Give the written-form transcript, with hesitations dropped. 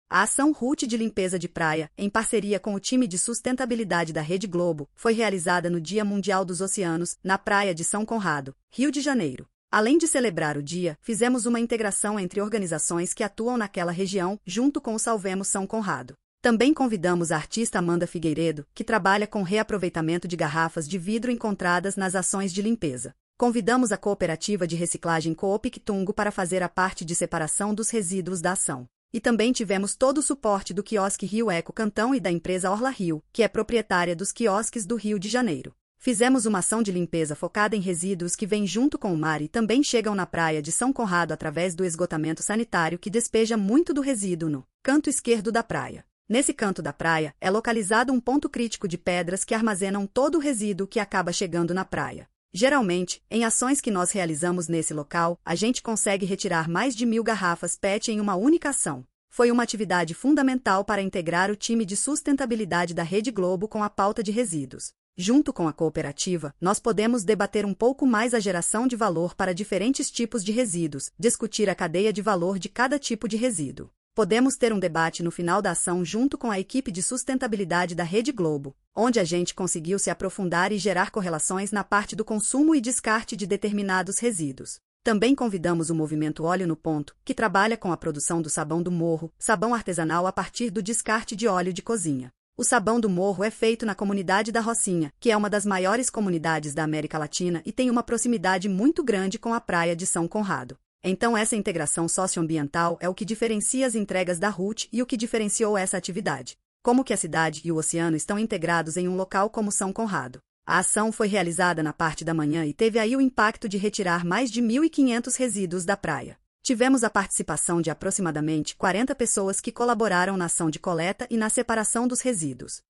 A ação RUT de limpeza de praia, em parceria com o time de sustentabilidade da Rede Globo, foi realizada no Dia Mundial dos Oceanos, na praia de São Conrado, Rio de Janeiro. Além de celebrar o dia, fizemos uma integração entre organizações que atuam naquela região, junto com o Salvemos São Conrado. Também convidamos a artista Amanda Figueiredo, que trabalha com reaproveitamento de garrafas de vidro encontradas nas ações de limpeza. Convidamos a cooperativa de reciclagem Coop Quitungo para fazer a parte de separação dos resíduos da ação. E também tivemos todo o suporte do quiosque Rio Eco Cantão e da empresa Orla Rio, que é proprietária dos quiosques do Rio de Janeiro. Fizemos uma ação de limpeza focada em resíduos que vêm junto com o mar e também chegam na praia de São Conrado através do esgotamento sanitário que despeja muito do resíduo no canto esquerdo da praia. Nesse canto da praia, é localizado um ponto crítico de pedras que armazenam todo o resíduo que acaba chegando na praia. Geralmente, em ações que nós realizamos nesse local, a gente consegue retirar mais de 1.000 garrafas PET em uma única ação. Foi uma atividade fundamental para integrar o time de sustentabilidade da Rede Globo com a pauta de resíduos. Junto com a cooperativa, nós podemos debater um pouco mais a geração de valor para diferentes tipos de resíduos, discutir a cadeia de valor de cada tipo de resíduo. Podemos ter um debate no final da ação junto com a equipe de sustentabilidade da Rede Globo, onde a gente conseguiu se aprofundar e gerar correlações na parte do consumo e descarte de determinados resíduos. Também convidamos o Movimento Óleo no Ponto, que trabalha com a produção do sabão do morro, sabão artesanal a partir do descarte de óleo de cozinha. O sabão do morro é feito na comunidade da Rocinha, que é uma das maiores comunidades da América Latina e tem uma proximidade muito grande com a praia de São Conrado. Então essa integração socioambiental é o que diferencia as entregas da RUT e o que diferenciou essa atividade. Como que a cidade e o oceano estão integrados em um local como São Conrado. A ação foi realizada na parte da manhã e teve aí o impacto de retirar mais de 1.500 resíduos da praia. Tivemos a participação de aproximadamente 40 pessoas que colaboraram na ação de coleta e na separação dos resíduos.